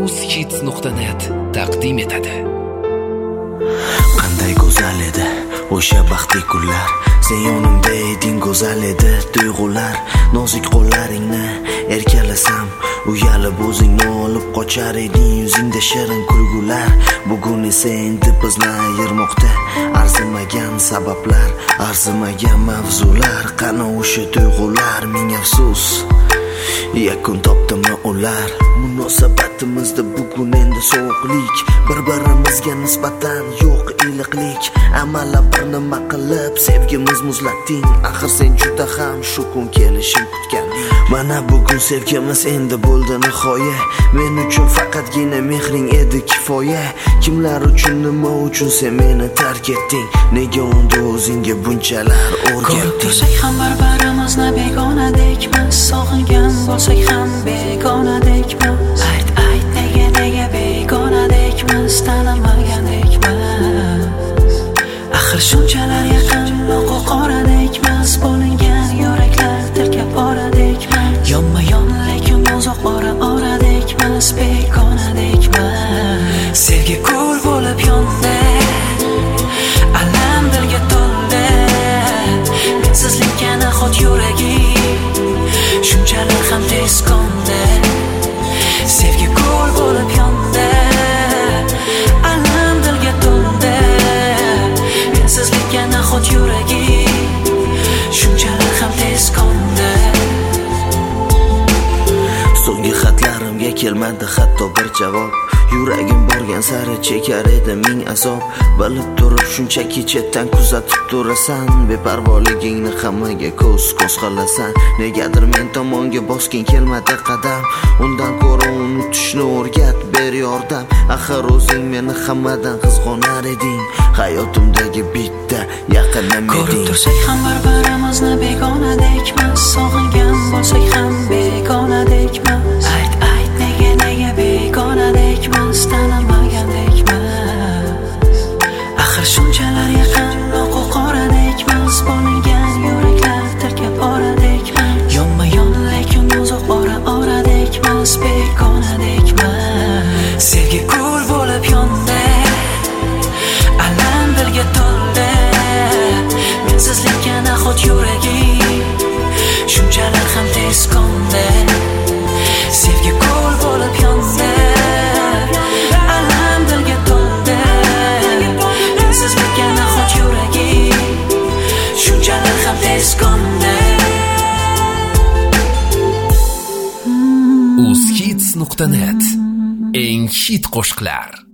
uzhits.net taqdim etadi. Qanday go'zal edi o'sha baxtli kunlar, sen yonimda eding, go'zal edi tuyg'ular. Nozik qo'llaringni erkalasam, uyalib o'zingni olib qochar eding, yuzingda shirin kulgular. Bugun esa endi bizni ayirmoqda arzimagan sabablar, arzimagan mavzular. Qani o'sha tuyg'ular, ming afsus yakun topdimi ular. Munosabatimizda bugun endi sovuqlik, bir-birimizga nisbatan yo'q iliqlik. Amalla bir nima qilib sevgimiz muzlatding, axir sen juda ham shu kun kelishing kutganding. Mana bugun sevgimiz endi bo'ldi nihoya, men uchun faqatgina mehring edi kifoya. Kimlar uchun, nima uchun sen meni tark etding, nega unda o'zingga bunchalar o'rgatding? Tursak ham bir-birimizni begonadekmiz, sog'ingan bo'lsak ham begonadekmiz. Ayt nega begonadekmiz, tanimagandekmiz. Axir shunchalar yaqin qoradekmiz, bo'lingan yuraklar tilka boradekmiz. Yonma-yon lekin uzoq oradekmiz, begonadekmiz. Sevgi ko'l bo'lib yondi, alam dilga to'ldi. Mensizlikka nahot yuragim shunchalar ham tez qo'ndi. Sevgi ko'l bo'lib yondi, alam dilga to'ldi. Mensizlikka nahot yuragim shunchalar ham tez qo'ndi. So'nggi xatlarimga kelmadi hatto bir javob. Yuragim borgan sari chekar edi ming azob. Bilib turib shunchaki chetdan kuzatib turasan, beparvoligingni hammaga ko'z qilasan. Negadir men tomonga bosging kelmadi qadam, undan ko'ra unutishni o'rgat, ber yordam. Axir o'zing meni hammadan qizg'onar eding, hayotimdagi bitta yaqinim eding. Ko'rib tursak ham bir-birimizni begonadekmiz, sog'ingan bo'lsak ham begonadekmiz. Ayt nega begonadekmiz, tanimagandekmiz. Axir shunchalar yaqin qoradekmiz, bo'lingan yuraklar tilka boradekmiz. Yonma-yon lekin uzoq oradekmiz, begonadekmiz. Sevgi ko'l bo'lib yondi, alam dilga to'ldi. Mensizlikka nahot yuragim shunchalar ham tez qo'ndi. Sevgi ko'l bo'lib yondi, alam dilga to'ldi. Mensizlikka nahot yuragim shunchalar ham tez qo'ndi. uzhits.net eng hit qo'shiqlar.